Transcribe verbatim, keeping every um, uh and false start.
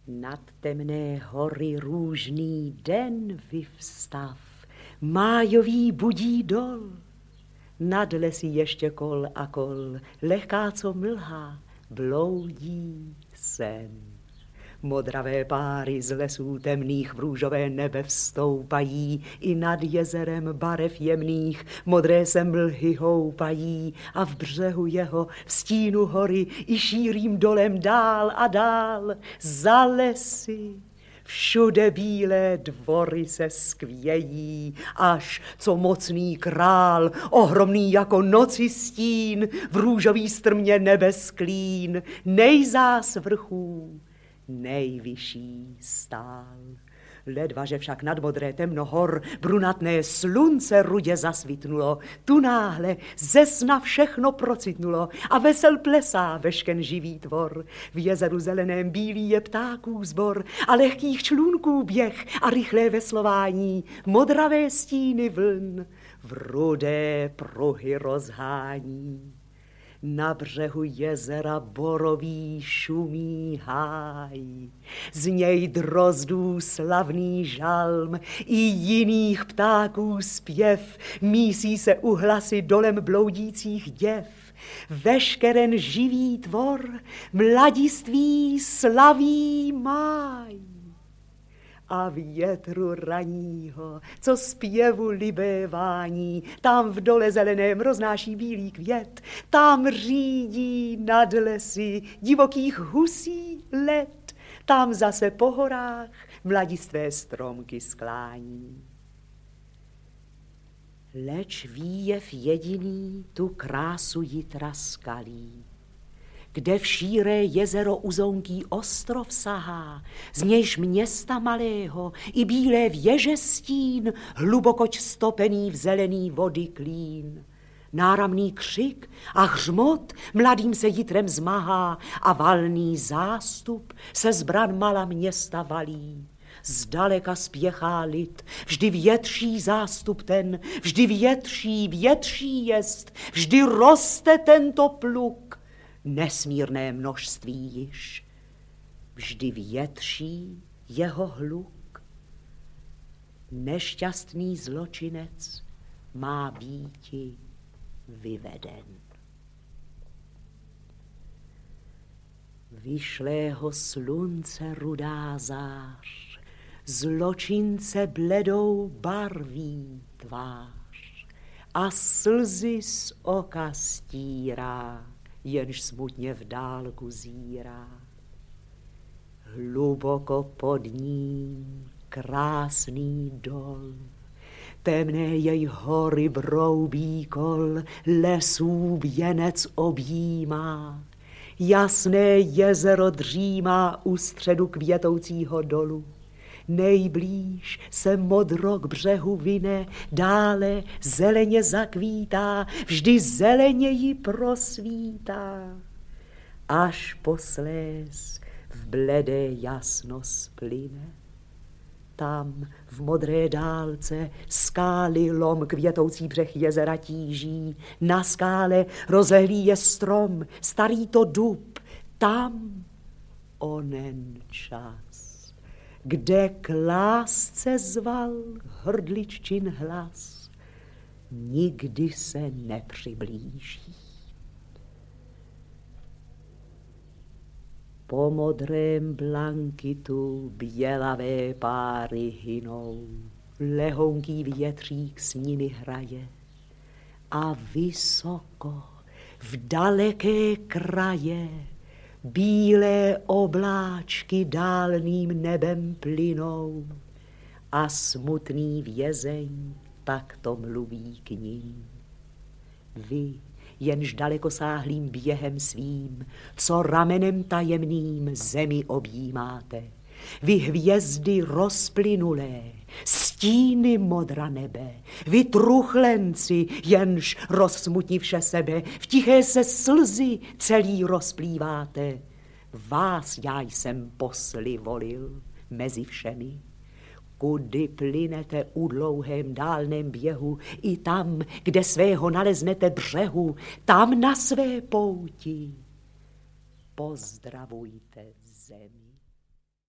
Nad temné hory růžný den vyvstav, májový budí dol. Nad lesy ještě kol a kol, lehká co mlha, bloudí sen. Modravé páry z lesů temných v růžové nebe vstoupají, i nad jezerem barev jemných modré se mlhy houpají a v břehu jeho v stínu hory i šírým dolem dál a dál za lesy. Všude bílé dvory se skvějí, až co mocný král, ohromný jako noci stín, v růžový strmě nebe sklín, nejzás vrchů nejvyšší stál. Ledva, že však nad modré temno hor brunatné slunce rudě zasvitnulo, tu náhle ze sna všechno procitnulo a vesel plesá vešken živý tvor. V jezeru zeleném bílý je ptáků sbor a lehkých člunků běh a rychlé veslování, modravé stíny vln v rudé pruhy rozhání. Na břehu jezera borový šumí háj, z něj drozdů slavný žalm i jiných ptáků zpěv, mísí se u hlasy dolem bloudících děv. Veškeren živý tvor mladiství slaví máj. A větru raního, co zpěvu libévání, tam v dole zeleném roznáší bílý květ, tam řídí nad lesy divokých husí let, tam zase po horách mladistvé stromky sklání. Leč výjev jediný tu krásu jitra skalí, kde v šíré jezero uzonký ostrov sahá, z nějž města malého i bílé věže stín, hlubokoť stopený v zelený vody klín. Náramný křik a hřmot mladým se jitrem zmahá a valný zástup se zbran mala města valí. Zdaleka spěchá lid, vždy větší zástup ten, vždy větší, větší jest, vždy roste tento pluk. Nesmírné množství již, vždy větší jeho hluk. Nešťastný zločinec má býti vyveden. Vyšlého slunce rudá zář, zločince bledou barví tvář a slzy z oka stírá, jenž smutně v dálku zírá. Hluboko pod ním krásný dol, temné jej hory broubí kol, lesů věnec objímá, jasné jezero dřímá u středu květoucího dolu. Nejblíž se modro k břehu vine, dále zeleně zakvítá, vždy zeleněji prosvítá, až posléz v bledé jasno splyne. Tam v modré dálce skály lom květoucí břeh jezera tíží, na skále rozehlý je strom, starý to dub, tam onen čas, kde k lásce zval hrdliččin hlas, nikdy se nepřiblíží. Po modrém blankitu bělavé páry hynou, lehounký větřík s nimi hraje a vysoko v daleké kraje bílé obláčky dálným nebem plynou a smutný vězeň takto mluví k ním. Vy, jenž dalekosáhlým během svým, co ramenem tajemným zemi objímáte, vy hvězdy rozplynulé, stíny modra nebe, vy truchlenci, jenž rozsmutnivše sebe, v tiché se slzy celý rozplýváte. Vás já jsem posly volil mezi všemi, kudy plynete u dlouhém dálném běhu, i tam, kde svého naleznete břehu, tam na své pouti pozdravujte zemi.